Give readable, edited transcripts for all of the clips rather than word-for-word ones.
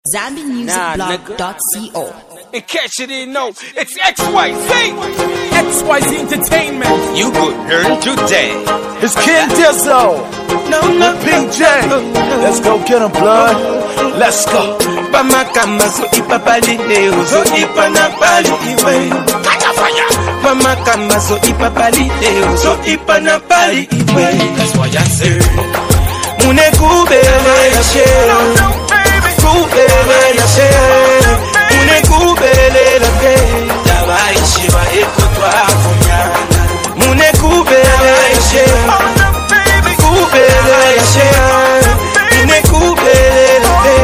ZambianMusicBlog.co. In case you didn't know, it's XYZ. XYZ Entertainment. You could learn today. It's King Dizzo. No, PJ. Let's go get him, blood. Let's go. Pamakama so ipapali leo so ipanapali iwe. Pamakama so ipapali leo so ipanapali iwe. That's why I say Mune kubele ya she. Kubele ya she. Mune kubele la ke. Dabaishi wa ekotwa funyana. Mune kubele ya she. Kubele ya she. Mune kubele la ke.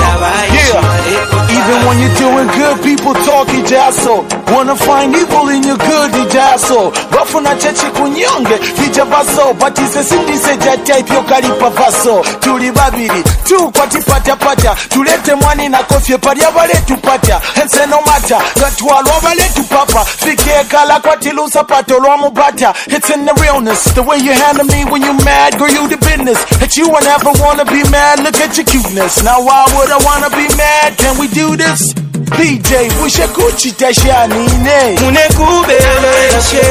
Even when you're doing good, people talk ijaso. Wanna find evil in your good ijaso. Bafuna cheche kunyonge vija baso. Batise sindise jatype yokalipa vaso. Tuli babiri, tu kwati pata pata. Tulete mwani na kofye paria bale tupata. Hense no matter, gatwalwa bale tupapa. Fike kala kwati lusa pato lwa mubata. It's in the realness, the way you handle me when you mad. Girl, you the business, that you would never wanna be mad. Look at your cuteness, now why would I wanna be mad? Can we do this? PJ, wisha Gucci tashani ne. Mune kubele ya she.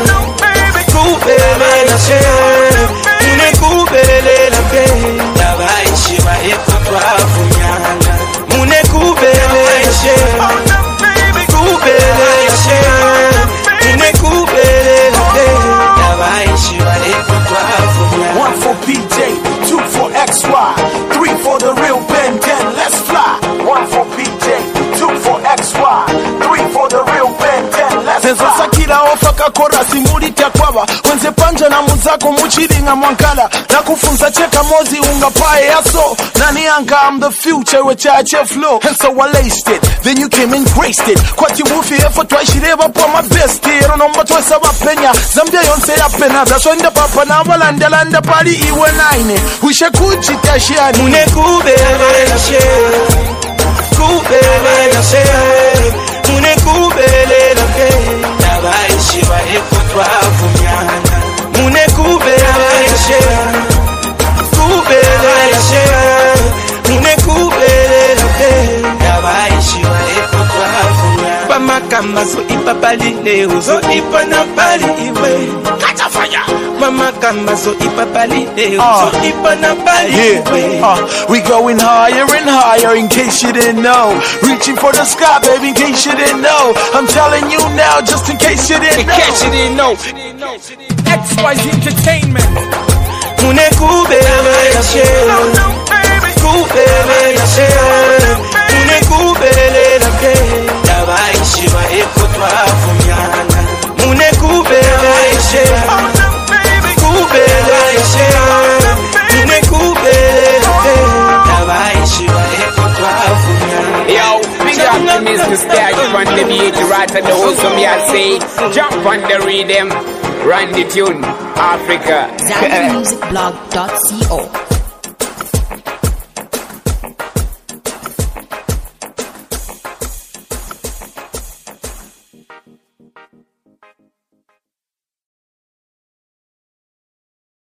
Kubele ya she. Mune kubele la ke. Dabaishi wa ekotwa funyana. Mune kubele ya she. Kubele ya she. Mune kubele la ke. Dabaishi wa ekotwa funyana. 1 for PJ, 2 for XY, 3 for the real Ben 10. Let's fly. 1 for PJ, 2 for XY, 3 for the real Ben 10. Let's fly. Sakira ofaka kora simuli takwaba. Wenze panja na muzako muchiringa mwankala. Na kufunza cheka mozi unga pae yaso. Nani anga I'm the future with chache flow. And so I laced it, then you came and graced it. Kwati wufi effort waishireva po my best here. Ronomba twesa wapenya, Zambia yonse ya pena. That's when the papa na walanda pali iwe naine. Wisha kuchi tashiani. Mune kubele ya she. Kubele ya she. Mune kubele la ke. Dabaishi wa ekotwa funyana. Mune kubele ya she. Kubele ya she. Mune kubele la ke. Dabaishi wa ekotwa funyana. Pamakama so ipapali leo so ipanapali iwe. Catch a fire. Pamakama so ipapali leo so ipanapali iwe. We going higher and higher in case you didn't know. Reaching for the sky, baby, in case you didn't know. I'm telling you now, just in case you didn't know. In case you didn't know. XYZ Entertainment. Mune kubele ya she. Kubele ya she. Mune kubele la ke. Dabaishi wa ekotwa funyana. Mune kubele ya she. Kubele ya she. Mune kubele la ke. Dabaishi wa ekotwa funyana. Yo, big up the Mr. Stag on the beat, right at the host of me, I say, jump on the rhythm, run the tune, Africa. ZambianMusicBlog.co.